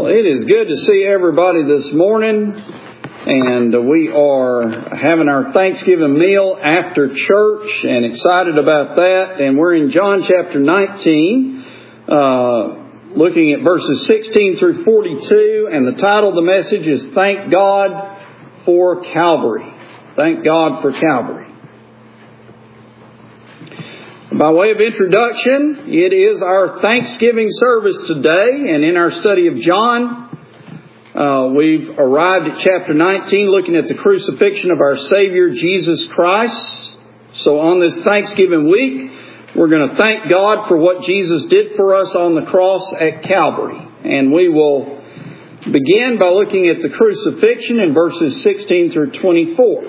Well, it is good to see everybody this morning, and we are having our Thanksgiving meal after church and excited about that. And we're in John chapter 19, looking at verses 16 through 42, and the title of the message is Thank God for Calvary. Thank God for Calvary. By way of introduction, it is our Thanksgiving service today, and in our study of John, we've arrived at chapter 19, looking at the crucifixion of our Savior, Jesus Christ. So on this Thanksgiving week, we're going to thank God for what Jesus did for us on the cross at Calvary. And we will begin by looking at the crucifixion in verses 16 through 24.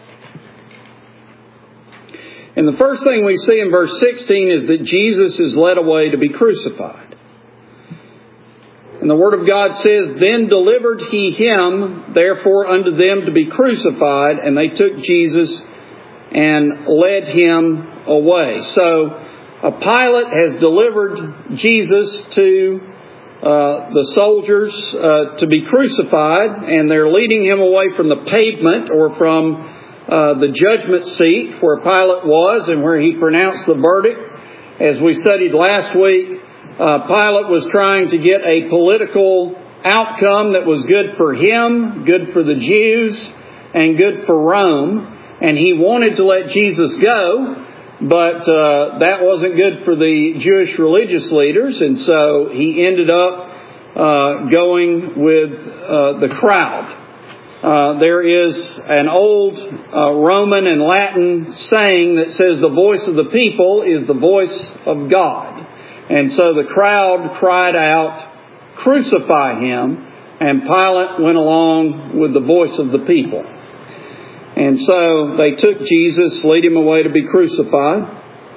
And the first thing we see in verse 16 is that Jesus is led away to be crucified. And the Word of God says, Then delivered he him, therefore, unto them to be crucified, and they took Jesus and led him away. So, Pilate has delivered Jesus to the soldiers to be crucified, and they're leading him away from the pavement or from the judgment seat where Pilate was and where he pronounced the verdict. As we studied last week, Pilate was trying to get a political outcome that was good for him, good for the Jews, and good for Rome. And he wanted to let Jesus go, but that wasn't good for the Jewish religious leaders. And so he ended up going with the crowd. There is an old Roman and Latin saying that says the voice of the people is the voice of God. And so the crowd cried out, Crucify him, and Pilate went along with the voice of the people. And so they took Jesus, lead him away to be crucified.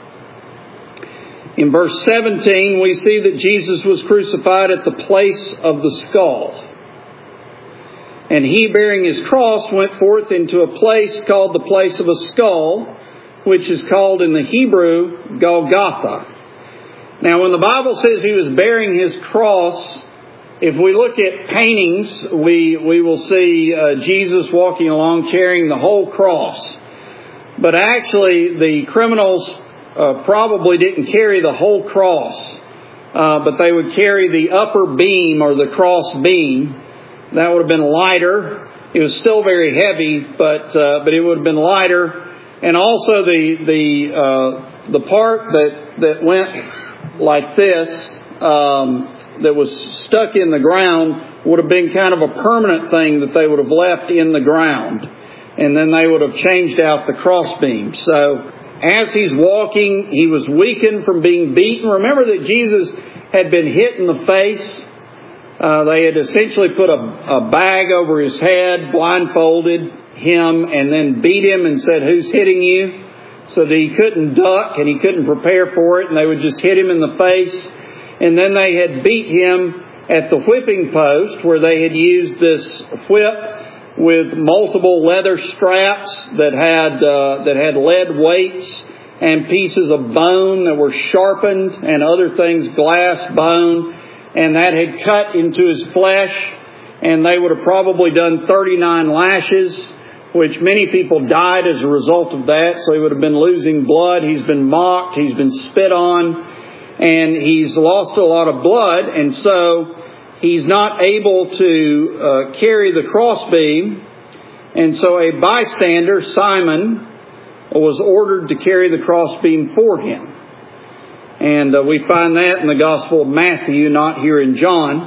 In verse 17, we see that Jesus was crucified at the place of the skull. And he, bearing his cross, went forth into a place called the place of a skull, which is called in the Hebrew Golgotha. Now, when the Bible says he was bearing his cross, if we look at paintings, we will see Jesus walking along carrying the whole cross. But actually, the criminals probably didn't carry the whole cross, but they would carry the upper beam or the cross beam. That would have been lighter. It was still very heavy, but it would have been lighter. And also the part that went like this, that was stuck in the ground, would have been kind of a permanent thing that they would have left in the ground. And then they would have changed out the crossbeam. So as he's walking, he was weakened from being beaten. Remember that Jesus had been hit in the face. They had essentially put a bag over his head, blindfolded him, and then beat him and said, Who's hitting you? So that he couldn't duck and he couldn't prepare for it, and they would just hit him in the face. And then they had beat him at the whipping post, where they had used this whip with multiple leather straps that had lead weights and pieces of bone that were sharpened and other things, glass, bone. And that had cut into his flesh, and they would have probably done 39 lashes, which many people died as a result of that. So he would have been losing blood. He's been mocked. He's been spit on, and he's lost a lot of blood. And so he's not able to carry the crossbeam. And so a bystander, Simon, was ordered to carry the crossbeam for him. And we find that in the Gospel of Matthew, not here in John.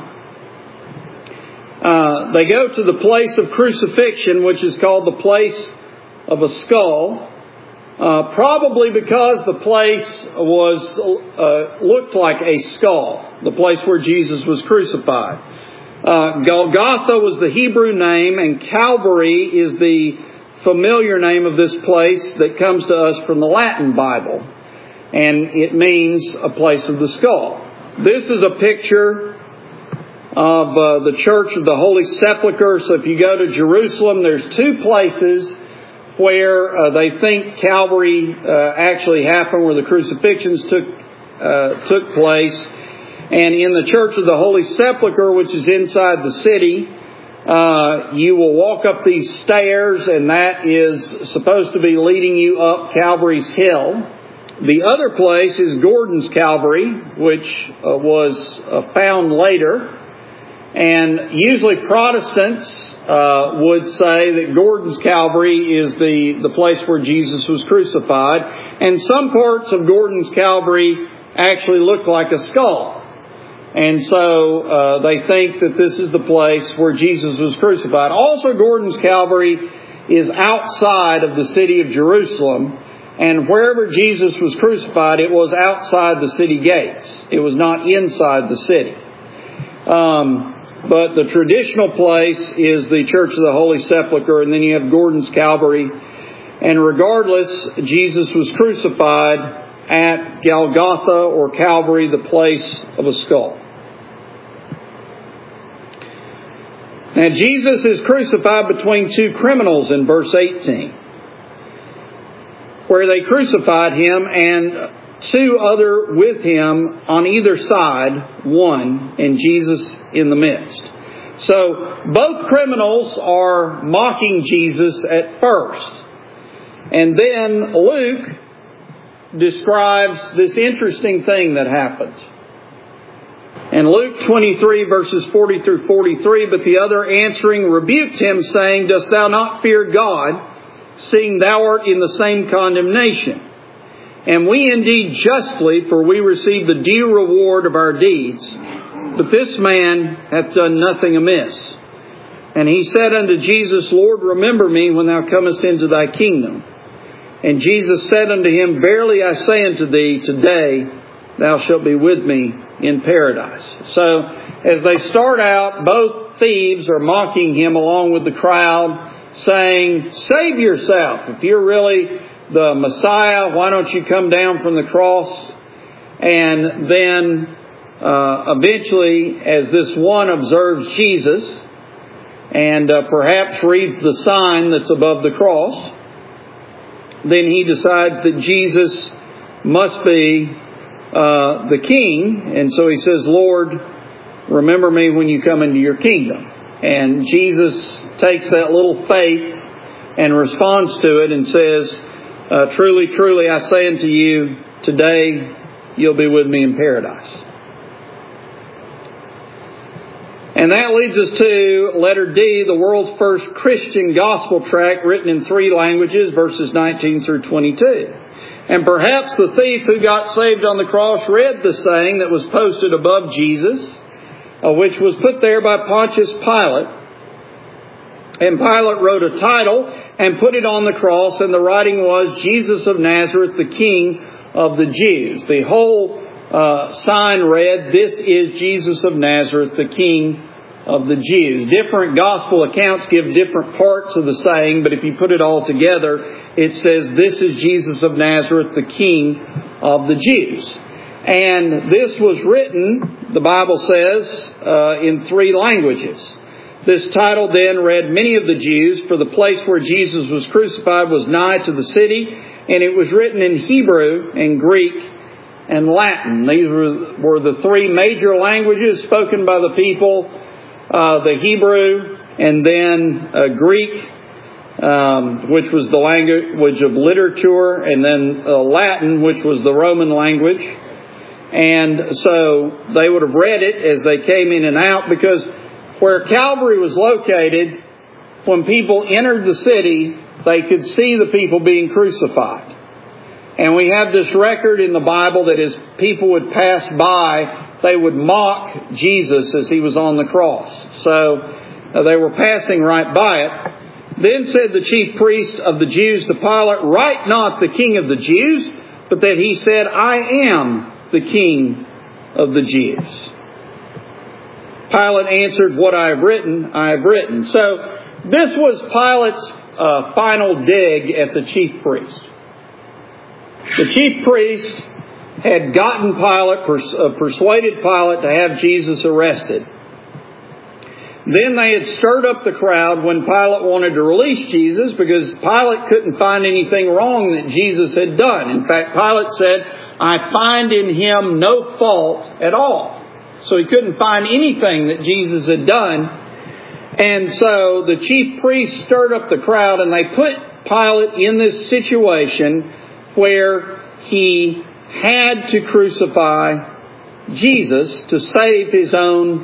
They go to the place of crucifixion, which is called the place of a skull, probably because the place looked like a skull, the place where Jesus was crucified. Golgotha was the Hebrew name, and Calvary is the familiar name of this place that comes to us from the Latin Bible. And it means a place of the skull. This is a picture of the Church of the Holy Sepulchre. So if you go to Jerusalem, there's two places where they think Calvary actually happened, where the crucifixions took place. And in the Church of the Holy Sepulchre, which is inside the city, you will walk up these stairs, and that is supposed to be leading you up Calvary's Hill. The other place is Gordon's Calvary, which was found later. And usually Protestants would say that Gordon's Calvary is the place where Jesus was crucified. And some parts of Gordon's Calvary actually look like a skull. And so they think that this is the place where Jesus was crucified. Also, Gordon's Calvary is outside of the city of Jerusalem. And wherever Jesus was crucified, it was outside the city gates. It was not inside the city. But the traditional place is the Church of the Holy Sepulchre, and then you have Gordon's Calvary. And regardless, Jesus was crucified at Golgotha or Calvary, the place of a skull. Now, Jesus is crucified between two criminals in verse 18, where they crucified him and two other with him on either side, one, and Jesus in the midst. So both criminals are mocking Jesus at first. And then Luke describes this interesting thing that happens. In Luke 23, verses 40 through 43, but the other answering rebuked him, saying, Dost thou not fear God, seeing thou art in the same condemnation? And we indeed justly, for we receive the due reward of our deeds. But this man hath done nothing amiss. And he said unto Jesus, Lord, remember me when thou comest into thy kingdom. And Jesus said unto him, Verily I say unto thee, today thou shalt be with me in paradise. So, as they start out, both thieves are mocking him along with the crowd, saying, Save yourself. If you're really the Messiah, why don't you come down from the cross? And then eventually, as this one observes Jesus and perhaps reads the sign that's above the cross, then he decides that Jesus must be the king. And so he says, Lord, remember me when you come into your kingdom. And Jesus takes that little faith and responds to it and says, Truly, truly, I say unto you, today you'll be with me in paradise. And that leads us to letter D, the world's first Christian gospel tract written in 3 languages, verses 19 through 22. And perhaps the thief who got saved on the cross read the saying that was posted above Jesus, which was put there by Pontius Pilate. And Pilate wrote a title and put it on the cross, and the writing was, Jesus of Nazareth, the King of the Jews. The whole sign read, This is Jesus of Nazareth, the King of the Jews. Different gospel accounts give different parts of the saying, but if you put it all together, it says, This is Jesus of Nazareth, the King of the Jews. And this was written, the Bible says, in 3 languages. This title then read, Many of the Jews, for the place where Jesus was crucified was nigh to the city, and it was written in Hebrew and Greek and Latin. These were the 3 major languages spoken by the people, the Hebrew and then Greek, which was the language of literature, and then Latin, which was the Roman language. And so they would have read it as they came in and out, because where Calvary was located, when people entered the city, they could see the people being crucified. And we have this record in the Bible that as people would pass by, they would mock Jesus as he was on the cross. So they were passing right by it. Then said the chief priest of the Jews to Pilate, Write not the King of the Jews, but that he said, I am the King of the Jews. Pilate answered, What I have written, I have written. So this was Pilate's final dig at the chief priest. The chief priest had gotten persuaded Pilate to have Jesus arrested. Then they had stirred up the crowd when Pilate wanted to release Jesus, because Pilate couldn't find anything wrong that Jesus had done. In fact, Pilate said, I find in him no fault at all. So he couldn't find anything that Jesus had done. And so the chief priests stirred up the crowd, and they put Pilate in this situation where he had to crucify Jesus to save his own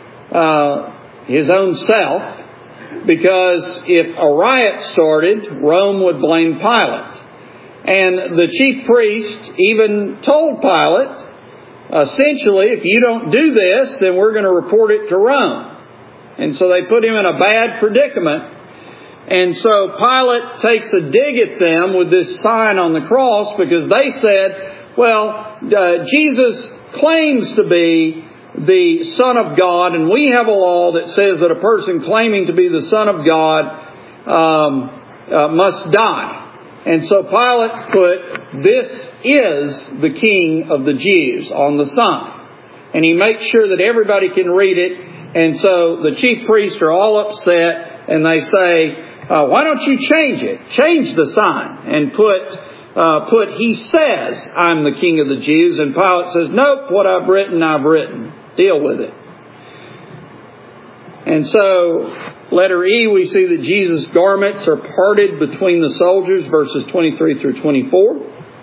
self, because if a riot started, Rome would blame Pilate. And the chief priests even told Pilate, essentially, if you don't do this, then we're going to report it to Rome. And so they put him in a bad predicament. And so Pilate takes a dig at them with this sign on the cross, because they said, well, Jesus claims to be the Son of God, and we have a law that says that a person claiming to be the Son of God must die. And so Pilate put, "This is the King of the Jews" on the sign. And he makes sure that everybody can read it. And so the chief priests are all upset, and they say, why don't you change it? Change the sign and put, "He says, I'm the King of the Jews." And Pilate says, "Nope, what I've written, I've written. Deal with it." And so, letter E, we see that Jesus' garments are parted between the soldiers, verses 23 through 24.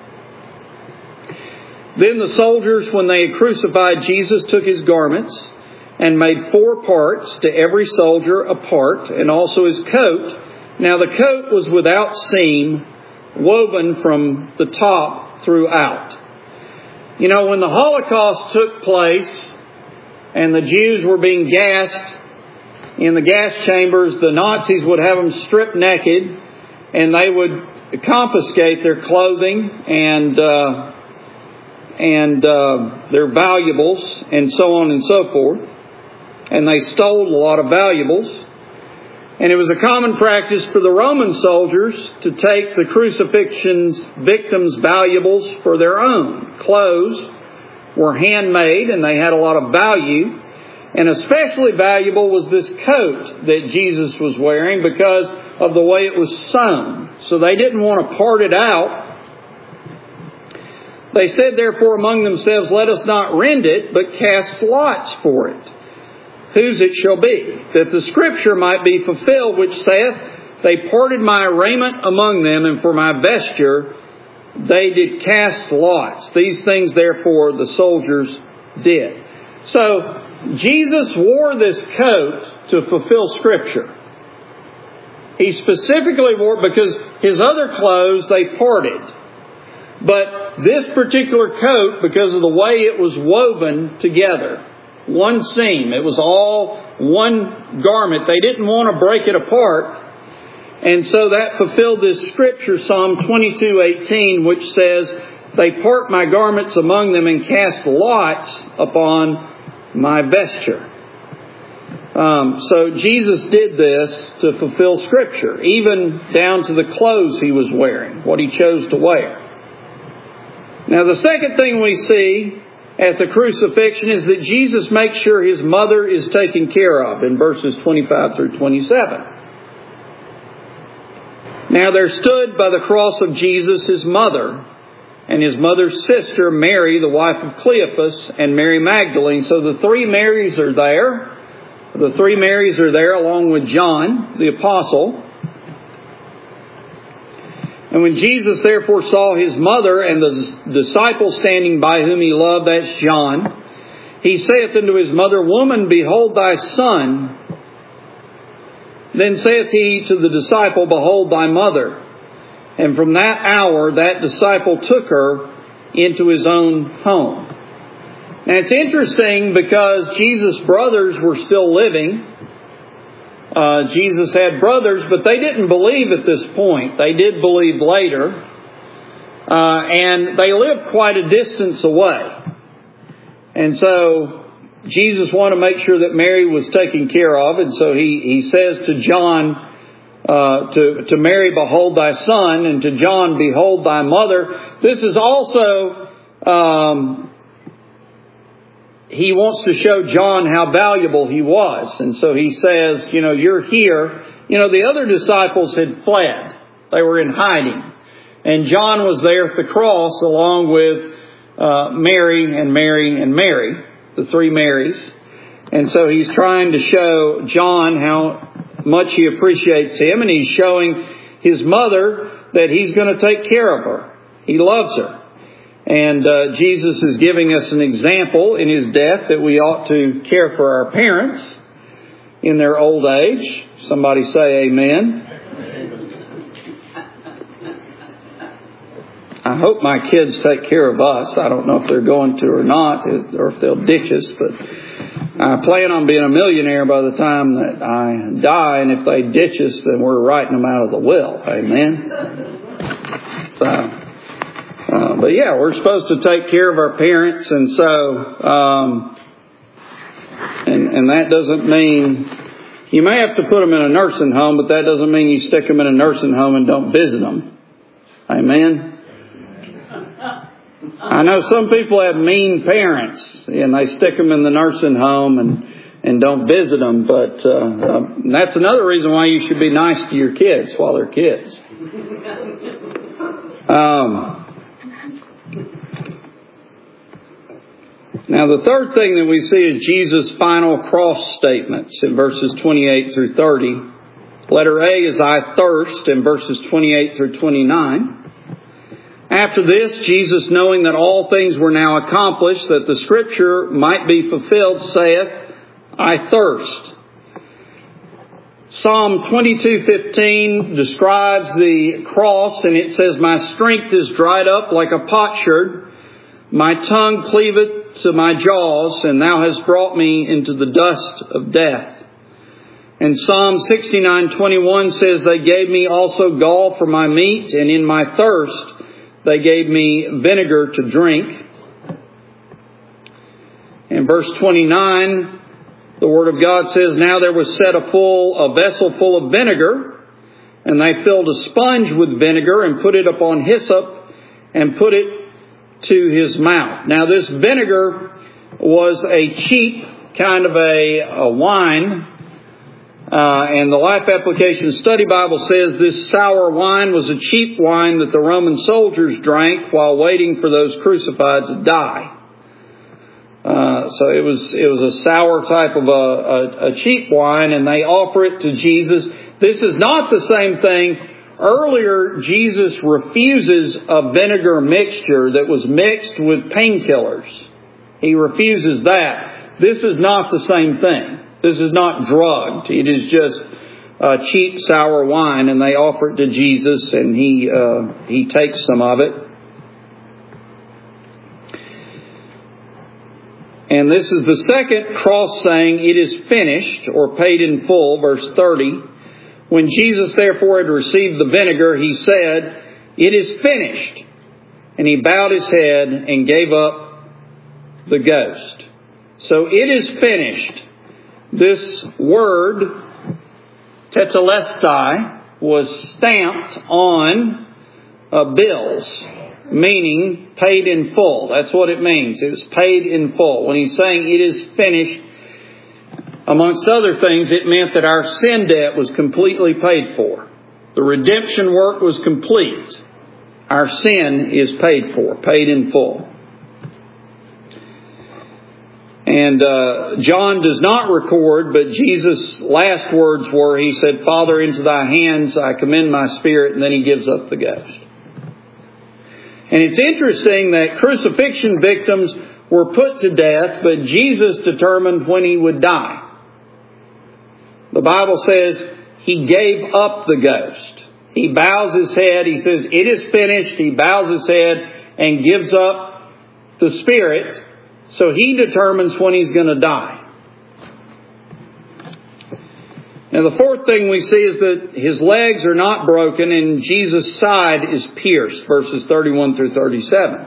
Then the soldiers, when they had crucified Jesus, took his garments and made 4 parts, to every soldier a part, and also his coat. Now the coat was without seam, woven from the top throughout. You know, when the Holocaust took place and the Jews were being gassed in the gas chambers, the Nazis would have them stripped naked, and they would confiscate their clothing and their valuables, and so on and so forth. And they stole a lot of valuables. And it was a common practice for the Roman soldiers to take the crucifixion's victims' valuables for their own. Clothes were handmade, and they had a lot of value. And especially valuable was this coat that Jesus was wearing, because of the way it was sewn. So they didn't want to part it out. They said, therefore, among themselves, "Let us not rend it, but cast lots for it, whose it shall be, that the scripture might be fulfilled, which saith, They parted my raiment among them, and for my vesture they did cast lots. These things, therefore, the soldiers did." So, Jesus wore this coat to fulfill Scripture. He specifically wore it because his other clothes, they parted. But this particular coat, because of the way it was woven together, one seam, it was all one garment. They didn't want to break it apart. And so that fulfilled this Scripture, Psalm 22:18, which says, "They part my garments among them and cast lots upon my vesture." So Jesus did this to fulfill Scripture, even down to the clothes he was wearing, what he chose to wear. Now the second thing we see at the crucifixion is that Jesus makes sure his mother is taken care of in verses 25 through 27. "Now there stood by the cross of Jesus his mother, and his mother's sister, Mary, the wife of Cleophas, and Mary Magdalene." So the 3 Marys are there. The 3 Marys are there along with John, the apostle. "And when Jesus therefore saw his mother and the disciple standing by whom he loved," that's John, "he saith unto his mother, Woman, behold thy son. Then saith he to the disciple, Behold thy mother. And from that hour that disciple took her into his own home." Now it's interesting because Jesus' brothers were still living. Jesus had brothers, but they didn't believe at this point. They did believe later. And they lived quite a distance away. And so Jesus wanted to make sure that Mary was taken care of. And so he says to John, to Mary, "Behold thy son," and to John, "Behold thy mother." This is also, he wants to show John how valuable he was. And so he says, "You're here." The other disciples had fled. They were in hiding. And John was there at the cross along with Mary and Mary and Mary. the three Marys. And so he's trying to show John how much he appreciates him, and he's showing his mother that he's going to take care of her. He loves her. And Jesus is giving us an example in his death that we ought to care for our parents in their old age. Somebody say amen. I hope my kids take care of us. I don't know if they're going to or not, or if they'll ditch us, but I plan on being a millionaire by the time that I die, and if they ditch us, then we're writing them out of the will. Amen. But yeah, we're supposed to take care of our parents, and so, and that doesn't mean, you may have to put them in a nursing home, but that doesn't mean you stick them in a nursing home and don't visit them. Amen. I know some people have mean parents, and they stick them in the nursing home and don't visit them, but that's another reason why you should be nice to your kids while they're kids. Now, the third thing that we see is Jesus' final cross statements in verses 28 through 30. Letter A is I thirst in verses 28 through 29. After this, Jesus, knowing that all things were now accomplished, that the Scripture might be fulfilled, saith, I thirst. Psalm 22:15 describes the cross, and it says, My strength is dried up like a potsherd. My tongue cleaveth to my jaws, and thou hast brought me into the dust of death. And Psalm 69:21 says, They gave me also gall for my meat, and in my thirst they gave me vinegar to drink. In verse 29, the Word of God says, Now there was set a vessel full of vinegar, and they filled a sponge with vinegar and put it upon hyssop and put it to his mouth. Now this vinegar was a cheap kind of a wine. And the Life Application Study Bible says this sour wine was a cheap wine that the Roman soldiers drank while waiting for those crucified to die. So it was a sour type of a cheap wine, and they offer it to Jesus. This is not the same thing. Earlier, Jesus refuses a vinegar mixture that was mixed with painkillers. He refuses that. This is not the same thing. This is not drugged. It is just a cheap sour wine, and they offer it to Jesus, and he takes some of it. And this is the second cross saying, It is finished, or paid in full, verse 30. When Jesus therefore had received the vinegar, he said, It is finished. And he bowed his head and gave up the ghost. So it is finished. This word, tetelestai, was stamped on bills, meaning paid in full. That's what it means. It was paid in full. When he's saying it is finished, amongst other things, it meant that our sin debt was completely paid for. The redemption work was complete. Our sin is paid for, paid in full. And John does not record, but Jesus' last words were, he said, Father, into thy hands I commend my spirit, and then he gives up the ghost. And it's interesting that crucifixion victims were put to death, but Jesus determined when he would die. The Bible says he gave up the ghost. He bows his head. He says, it is finished. He bows his head and gives up the spirit. So he determines when he's going to die. Now the fourth thing we see is that his legs are not broken and Jesus' side is pierced, verses 31 through 37.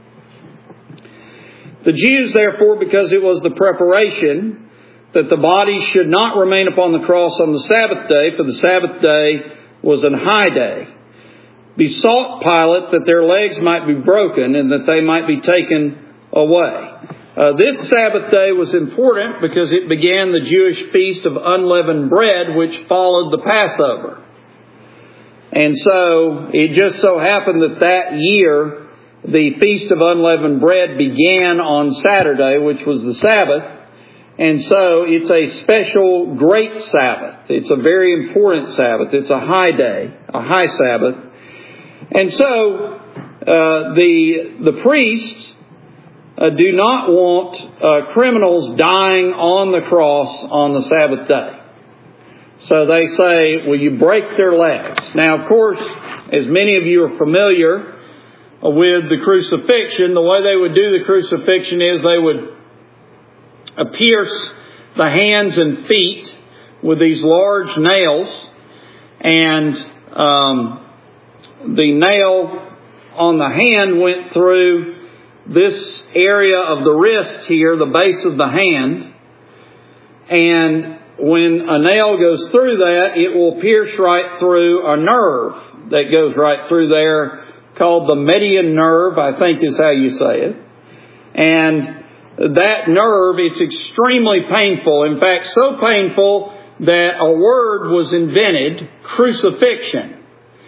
The Jews, therefore, because it was the preparation that the body should not remain upon the cross on the Sabbath day, for the Sabbath day was an high day, besought Pilate that their legs might be broken and that they might be taken away. This Sabbath day was important because it began the Jewish feast of unleavened bread, which followed the Passover. And so it just so happened that year the Feast of Unleavened Bread began on Saturday, which was the Sabbath. And so it's a special great Sabbath. It's a very important Sabbath. It's a high day, a high Sabbath. And so the priests do not want criminals dying on the cross on the Sabbath day. So they say, will you break their legs? Now, of course, as many of you are familiar with the crucifixion, the way they would do the crucifixion is they would pierce the hands and feet with these large nails, and the nail on the hand went through this area of the wrist here, the base of the hand, and when a nail goes through that, it will pierce right through a nerve that goes right through there called the median nerve, I think is how you say it. And that nerve, it's extremely painful. In fact, so painful that a word was invented, crucifixion.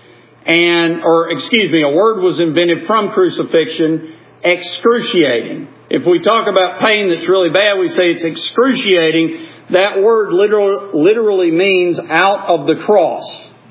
A word was invented from crucifixion, excruciating. If we talk about pain that's really bad, we say it's excruciating. That word literally means out of the cross.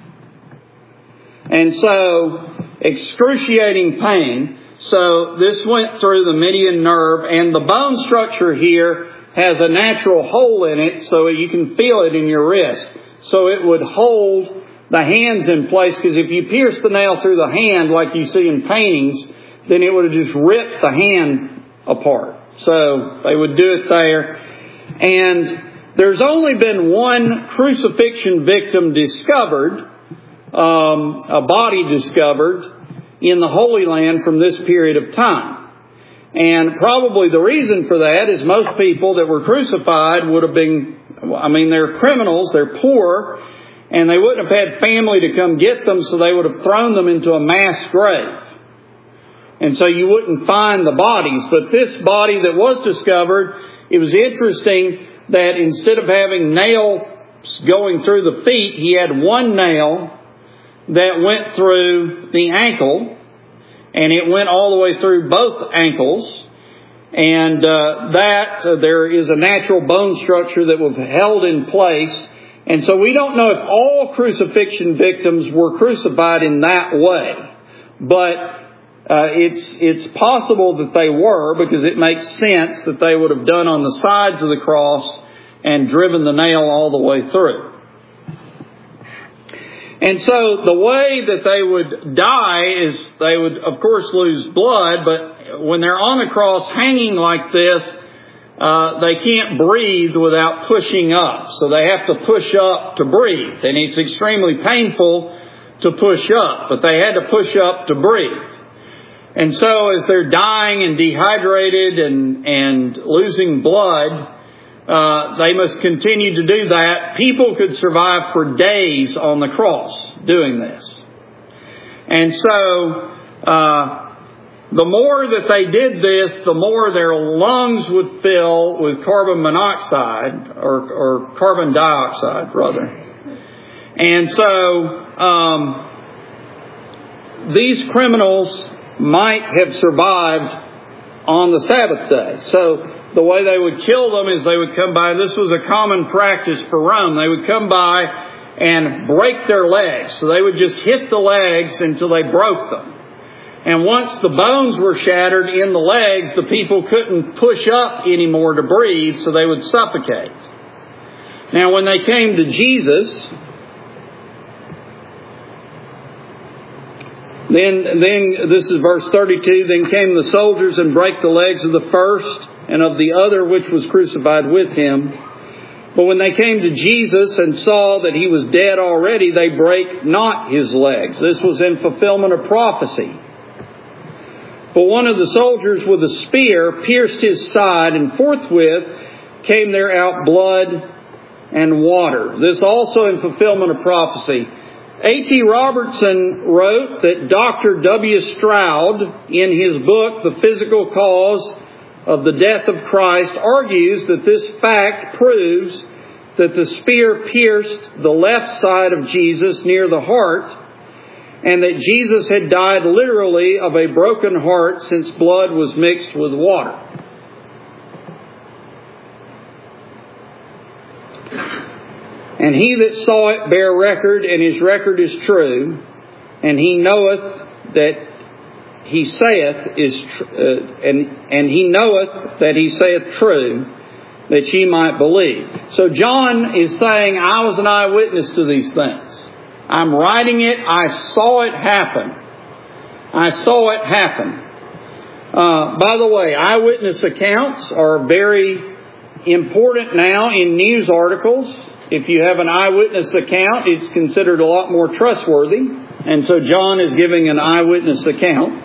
And so, excruciating pain. So this went through the median nerve, and the bone structure here has a natural hole in it so you can feel it in your wrist. So it would hold the hands in place, because if you pierce the nail through the hand like you see in paintings, then it would have just ripped the hand apart. So they would do it there. And there's only been one crucifixion victim discovered, a body discovered in the Holy Land from this period of time. And probably the reason for that is most people that were crucified would have been, they're criminals, they're poor, and they wouldn't have had family to come get them, so they would have thrown them into a mass grave. And so you wouldn't find the bodies. But this body that was discovered, it was interesting that instead of having nails going through the feet, he had one nail that went through the ankle, and it went all the way through both ankles. And there is a natural bone structure that was held in place. And so we don't know if all crucifixion victims were crucified in that way. But it's possible that they were, because it makes sense that they would have done on the sides of the cross and driven the nail all the way through. And so the way that they would die is they would, of course, lose blood, but when they're on the cross hanging like this, they can't breathe without pushing up. So they have to push up to breathe. And it's extremely painful to push up, but they had to push up to breathe. And so as they're dying and dehydrated and losing blood, they must continue to do that. People could survive for days on the cross doing this. And so, the more that they did this, the more their lungs would fill with carbon monoxide, or carbon dioxide, rather. And so, these criminals might have survived on the Sabbath day. So, the way they would kill them is they would come by, this was a common practice for Rome, they would come by and break their legs. So they would just hit the legs until they broke them. And once the bones were shattered in the legs, the people couldn't push up anymore to breathe, so they would suffocate. Now when they came to Jesus, then this is verse 32, then came the soldiers and brake the legs of the first and of the other which was crucified with him. But when they came to Jesus and saw that he was dead already, they brake not his legs. This was in fulfillment of prophecy. But one of the soldiers with a spear pierced his side, and forthwith came there out blood and water. This also in fulfillment of prophecy. A.T. Robertson wrote that Dr. W. Stroud, in his book, The Physical Cause of the Death of Christ, argues that this fact proves that the spear pierced the left side of Jesus near the heart, and that Jesus had died literally of a broken heart, since blood was mixed with water. And he that saw it bare record, and his record is true, and he knoweth that he saith is and he knoweth that he saith true, that ye might believe. So John is saying, I was an eyewitness to these things. I'm writing it. I saw it happen. I saw it happen. By the way, eyewitness accounts are very important now in news articles. If you have an eyewitness account, it's considered a lot more trustworthy. And so John is giving an eyewitness account.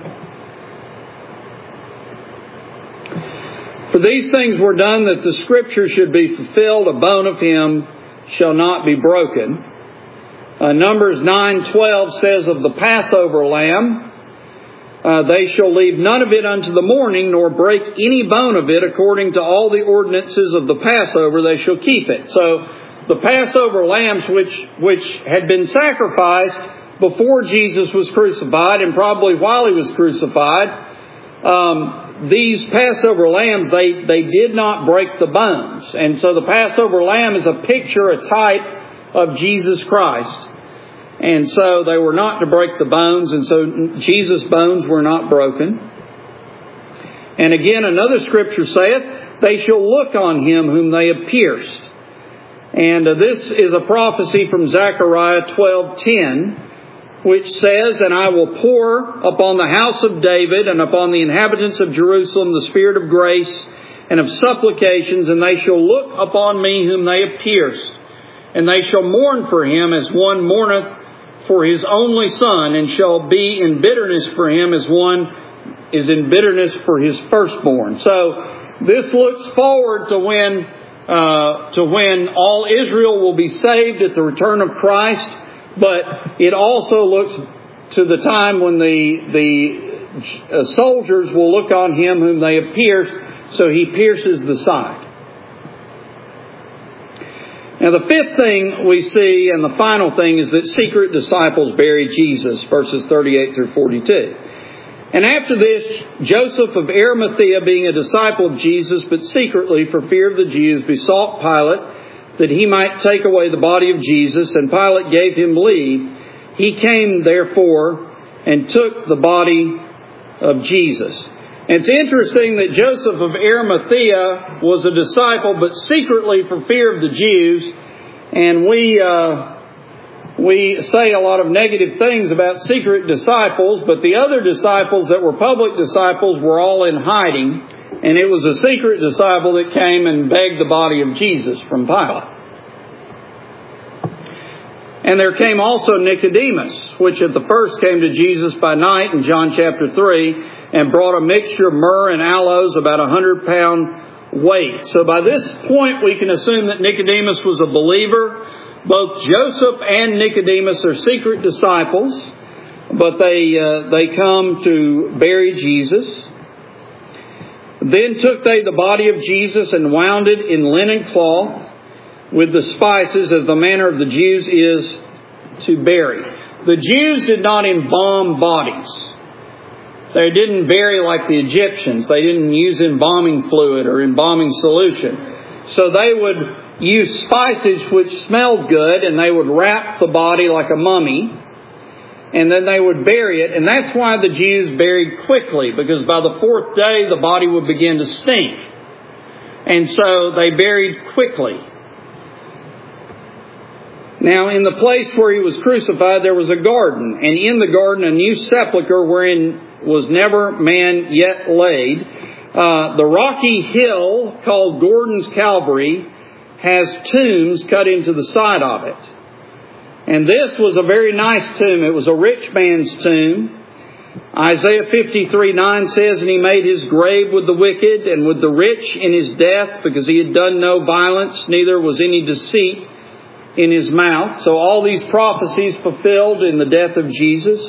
For these things were done that the Scripture should be fulfilled, a bone of him shall not be broken. Numbers 9:12 says of the Passover lamb, they shall leave none of it unto the morning, nor break any bone of it. According to all the ordinances of the Passover, they shall keep it. So the Passover lambs, which had been sacrificed before Jesus was crucified, and probably while he was crucified, these Passover lambs, they did not break the bones. And so the Passover lamb is a picture, a type of Jesus Christ. And so they were not to break the bones, and so Jesus' bones were not broken. And again, another scripture saith, they shall look on him whom they have pierced. And this is a prophecy from Zechariah 12:10, which says, and I will pour upon the house of David and upon the inhabitants of Jerusalem the spirit of grace and of supplications, and they shall look upon me whom they have pierced. And they shall mourn for him as one mourneth for his only son, and shall be in bitterness for him as one is in bitterness for his firstborn. So this looks forward to when all Israel will be saved at the return of Christ, but it also looks to the time when the soldiers will look on him whom they have pierced, so he pierces the side. Now the fifth thing we see, and the final thing, is that secret disciples buried Jesus, verses 38 through 42. And after this, Joseph of Arimathea, being a disciple of Jesus, but secretly for fear of the Jews, besought Pilate that he might take away the body of Jesus, and Pilate gave him leave. He came, therefore, and took the body of Jesus. And it's interesting that Joseph of Arimathea was a disciple, but secretly for fear of the Jews. And we say a lot of negative things about secret disciples, but the other disciples that were public disciples were all in hiding. And it was a secret disciple that came and begged the body of Jesus from Pilate. And there came also Nicodemus, which at the first came to Jesus by night in John chapter 3, and brought a mixture of myrrh and aloes, about 100-pound weight. So by this point we can assume that Nicodemus was a believer. Both Joseph and Nicodemus are secret disciples, but they come to bury Jesus. Then took they the body of Jesus and wound it in linen cloth with the spices, as the manner of the Jews is to bury. The Jews did not embalm bodies. They didn't bury like the Egyptians. They didn't use embalming fluid or embalming solution. So they would use spices which smelled good, and they would wrap the body like a mummy, and then they would bury it. And that's why the Jews buried quickly, because by the fourth day the body would begin to stink. And so they buried quickly. Now, in the place where he was crucified, there was a garden, and in the garden a new sepulchre wherein was never man yet laid. The rocky hill called Gordon's Calvary has tombs cut into the side of it. And this was a very nice tomb. It was a rich man's tomb. Isaiah 53:9 says, and he made his grave with the wicked and with the rich in his death, because he had done no violence, neither was any deceit in his mouth. So all these prophecies fulfilled in the death of Jesus.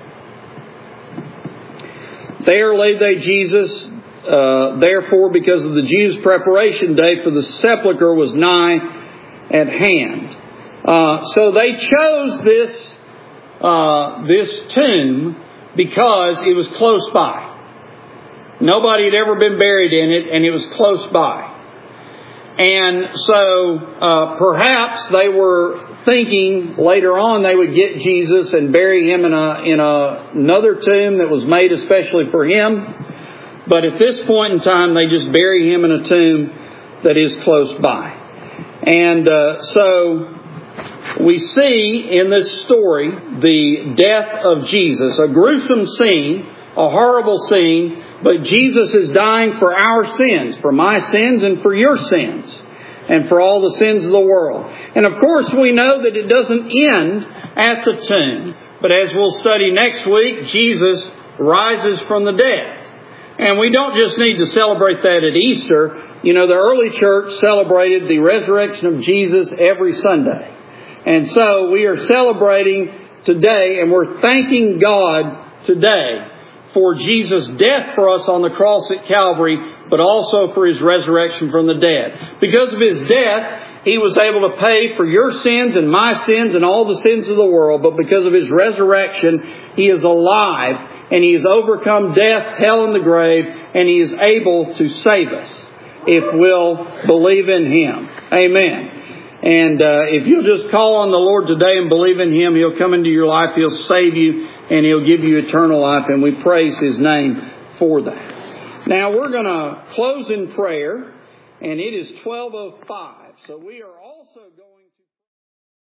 There laid they Jesus, therefore, because of the Jews' preparation day, for the sepulchre was nigh at hand. So they chose this this tomb because it was close by. Nobody had ever been buried in it, and it was close by. And so perhaps they were thinking later on they would get Jesus and bury him in another tomb that was made especially for him. But at this point in time, they just bury him in a tomb that is close by. And so we see in this story the death of Jesus, a gruesome scene, a horrible scene, but Jesus is dying for our sins, for my sins and for your sins, and for all the sins of the world. And of course we know that it doesn't end at the tomb, but as we'll study next week, Jesus rises from the dead. And we don't just need to celebrate that at Easter. You know, the early church celebrated the resurrection of Jesus every Sunday. And so we are celebrating today, and we're thanking God today for Jesus' death for us on the cross at Calvary, but also for His resurrection from the dead. Because of His death, He was able to pay for your sins and my sins and all the sins of the world. But because of His resurrection, He is alive, and He has overcome death, hell, and the grave, and He is able to save us if we'll believe in Him. Amen. And if you'll just call on the Lord today and believe in Him, He'll come into your life, He'll save you, and He'll give you eternal life. And we praise His name for that. Now we're going to close in prayer, and it is 12:05. So we are also going